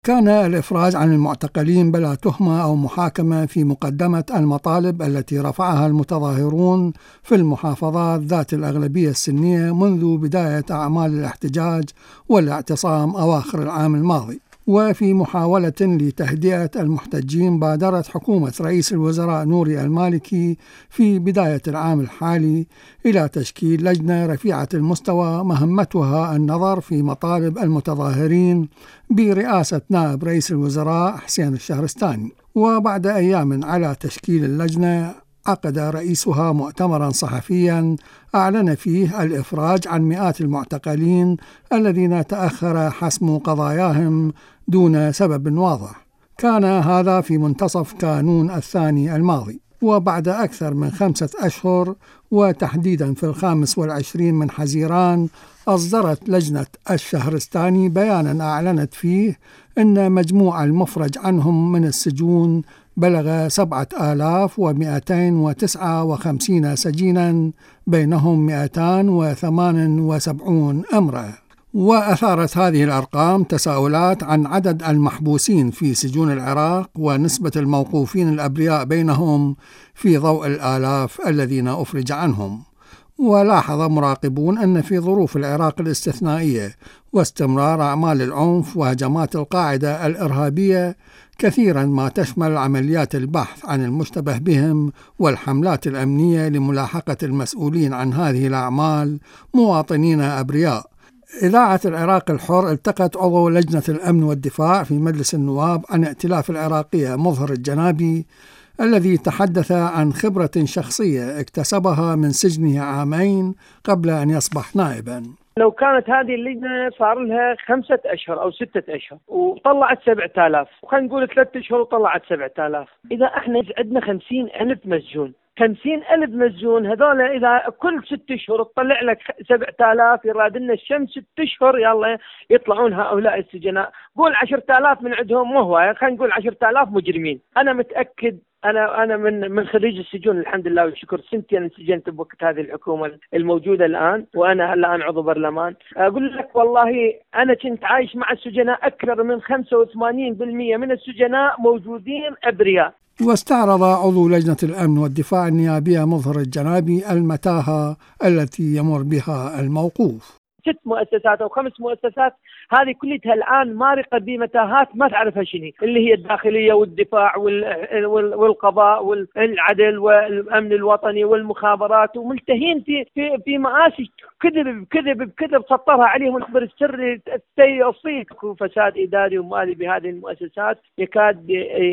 كان الإفراج عن المعتقلين بلا تهمة أو محاكمة في مقدمة المطالب التي رفعها المتظاهرون في المحافظات ذات الأغلبية السنية منذ بداية أعمال الاحتجاج والاعتصام أواخر العام الماضي. وفي محاولة لتهدئة المحتجين بادرت حكومة رئيس الوزراء نوري المالكي في بداية العام الحالي إلى تشكيل لجنة رفيعة المستوى مهمتها النظر في مطالب المتظاهرين برئاسة نائب رئيس الوزراء حسين الشهرستاني. وبعد أيام على تشكيل اللجنة عقد رئيسها مؤتمرا صحفيا أعلن فيه الإفراج عن مئات المعتقلين الذين تأخر حسم قضاياهم دون سبب واضح. كان هذا في منتصف كانون الثاني الماضي، وبعد أكثر من 5 أشهر وتحديدا في 25 من حزيران أصدرت لجنة الشهرستاني بيانا أعلنت فيه أن مجموع المفرج عنهم من السجون بلغ 7259 سجينا، بينهم 278 امرأة. وأثارت هذه الأرقام تساؤلات عن عدد المحبوسين في سجون العراق ونسبة الموقوفين الأبرياء بينهم في ضوء الآلاف الذين أفرج عنهم. ولاحظ مراقبون أن في ظروف العراق الاستثنائية واستمرار أعمال العنف وهجمات القاعدة الإرهابية كثيرا ما تشمل عمليات البحث عن المشتبه بهم والحملات الأمنية لملاحقة المسؤولين عن هذه الأعمال مواطنين أبرياء. إذاعة العراق الحر التقت عضو لجنة الأمن والدفاع في مجلس النواب عن ائتلاف العراقية مظهر الجنابي، الذي تحدث عن خبرة شخصية اكتسبها من سجنه 2 عام قبل أن يصبح نائبا. لو كانت هذه اللجنة صار لها 5 أشهر أو 6 أشهر وطلعت 7000، وخلينا نقول 3 أشهر وطلعت 7000، إذا احنا عندنا 50,000 مسجون، 50,000 مسجون هذول إذا كل 6 أشهر تطلع لك 7000، يراد لنا الشمس 6 أشهر يلا يطلعون هؤلاء السجناء. قول 10,000 من عندهم، مو هو، خلينا نقول 10,000 مجرمين. أنا متأكد، أنا من خريج السجون الحمد لله والشكر، سنتين انسجنت بوقت هذه الحكومة الموجودة الآن، وأنا الآن عضو برلمان. أقول لك والله أنا كنت عايش مع السجناء، أكثر من 85% من السجناء موجودين أبرياء. واستعرض عضو لجنة الأمن والدفاع النيابية مظهر الجنابي المتاهة التي يمر بها الموقوف. 6 مؤسسات أو 5 مؤسسات، هذه كلها الآن مارقة بمتاهات ما تعرفها شنو، اللي هي الداخلية والدفاع والقضاء والعدل والأمن الوطني والمخابرات، وملتهين في مآسي كذب سطرها عليهم الخبر السري السيء. فساد إداري ومالي بهذه المؤسسات يكاد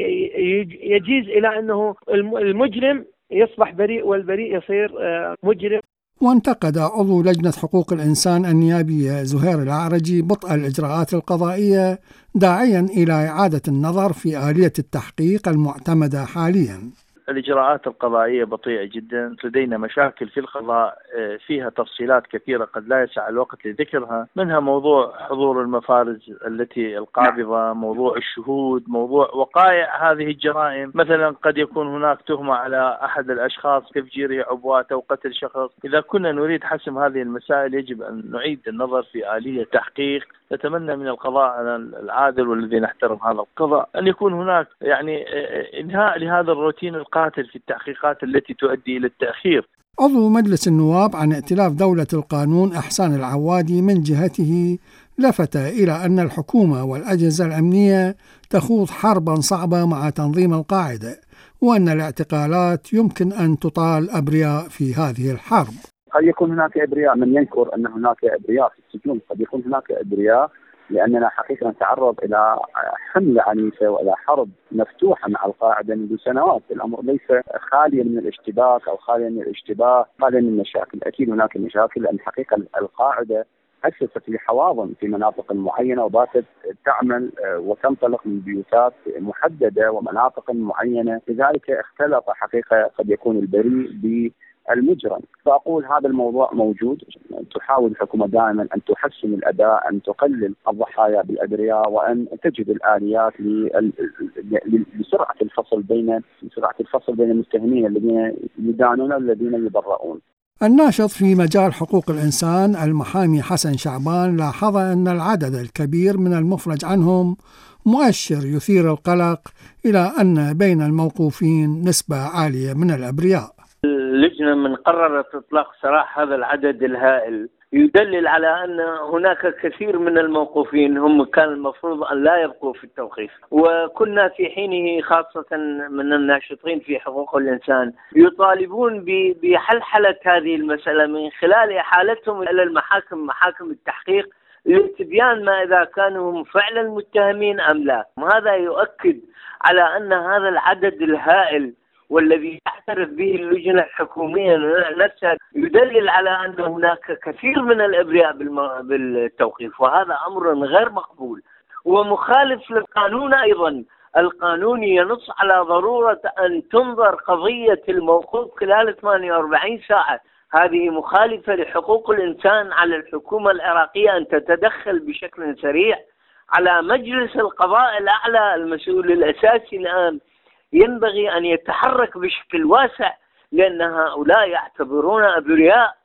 يجيز إلى أنه المجرم يصبح بريء والبريء يصير مجرم. وانتقد عضو لجنة حقوق الإنسان النيابية زهير العرجي بطء الإجراءات القضائية، داعيا إلى إعادة النظر في آلية التحقيق المعتمدة حاليا. الإجراءات القضائية بطيئة جدا، لدينا مشاكل في القضاء فيها تفصيلات كثيرة قد لا يسع الوقت لذكرها، منها موضوع حضور المفارز التي القابضة، موضوع الشهود، موضوع وقائع هذه الجرائم. مثلا قد يكون هناك تهمة على أحد الأشخاص تفجيره عبوات أو قتل شخص. إذا كنا نريد حسم هذه المسائل يجب أن نعيد النظر في آلية تحقيق. نتمنى من القضاء العادل والذي نحترم هذا القضاء أن يكون هناك إنهاء لهذا الروتين القاتل في التحقيقات التي تؤدي إلى التأخير. عضو مجلس النواب عن ائتلاف دولة القانون إحسان العوادي من جهته لفت إلى أن الحكومة والأجهزة الأمنية تخوض حربا صعبة مع تنظيم القاعدة، وأن الاعتقالات يمكن أن تطال أبرياء في هذه الحرب. قد يكون هناك أبرياء، من ينكر أن هناك أبرياء في السجون، قد يكون هناك أبرياء لأننا حقيقة نتعرض إلى حملة عنيفة وإلى حرب مفتوحة مع القاعدة منذ سنوات. الأمر ليس خاليا من الاشتباك أو خاليا من الاشتباه، خاليا من المشاكل. أكيد هناك مشاكل، لأن حقيقة القاعدة أسست لحواضن في مناطق معينة وباتت تعمل وتنطلق من بيوتات محددة ومناطق معينة، لذلك اختلط حقيقة قد يكون البريء بالمجرم. فأقول هذا الموضوع موجود. تحاول الحكومة دائما أن تحسن الأداء، أن تقلل الضحايا بالأبرياء، وأن تجد الآليات لسرعة الفصل بين المتهمين الذين يدانون والذين يبرؤون. الناشط في مجال حقوق الإنسان المحامي حسن شعبان لاحظ أن العدد الكبير من المفرج عنهم مؤشر يثير القلق إلى أن بين الموقوفين نسبة عالية من الأبرياء. اللجنة من قررت إطلاق سراح هذا العدد الهائل يدلل على أن هناك كثير من الموقوفين هم كان المفروض أن لا يبقوا في التوقيف، وكنا في حينه خاصة من الناشطين في حقوق الإنسان يطالبون بحلحلة هذه المسألة من خلال إحالتهم إلى المحاكم، محاكم التحقيق، لتبيان ما إذا كانوا هم فعلا متهمين أم لا. وهذا يؤكد على أن هذا العدد الهائل والذي يعترف به اللجنة الحكومية نفسها يدلل على أن هناك كثير من الأبرياء بالتوقيف، وهذا أمر غير مقبول ومخالف للقانون. أيضا القانون ينص على ضرورة أن تنظر قضية الموقوف خلال 48 ساعة. هذه مخالفة لحقوق الإنسان، على الحكومة العراقية أن تتدخل بشكل سريع. على مجلس القضاء الأعلى المسؤول الأساسي الآن ينبغي أن يتحرك بشكل واسع، لأن هؤلاء يعتبرون أبرياء